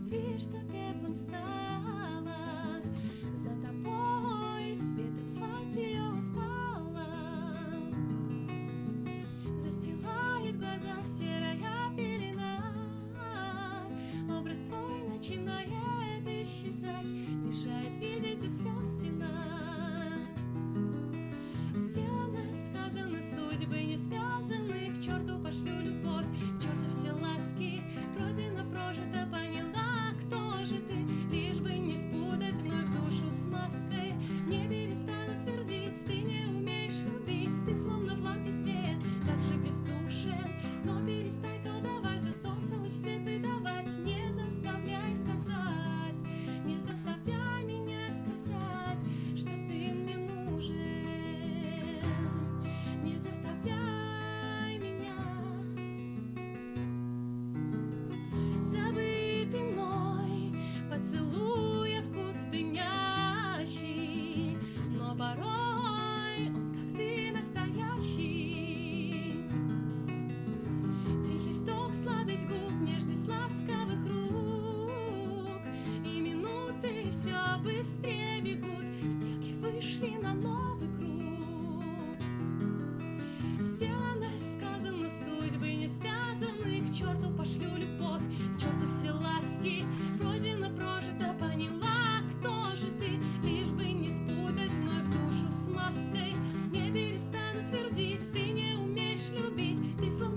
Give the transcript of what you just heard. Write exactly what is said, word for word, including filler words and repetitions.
любви, что пеплом стала, за тобой светом слать ее устала. Застилает глаза серая пелена, образ твой начинает исчезать, мешает видеть и слез стена. Сделано, сказано, судьбы не связаны, к черту пошлю любовь, к черту все ласки, пройдено, прожито, поняла, кто же ты, лишь бы не спутать вновь душу с маской. Не перестану твердить, ты не умеешь любить, ты словно в лампе свет, так же бездушен, но перестань колдовать, за солнце луч светлый давать, не заставляй сказать, не заставляй меня сказать, что ты мне нужен, не заставляй меня. Забытый мной поцелуя вкус пьянящий, но порой он как ты настоящий. Тихий вздох, сладость губ, нежность ласковых рук, и минуты все быстрее бегут, стрелки вышли на новый круг. Сделано, сказано, судьбы не связаны, к черту пошлю любовь, к черту все ласки, пройдено, прожито, поняла, кто же ты, лишь бы не спутать вновь душу с маской. Не перестану твердить, ты не умеешь любить, ты словно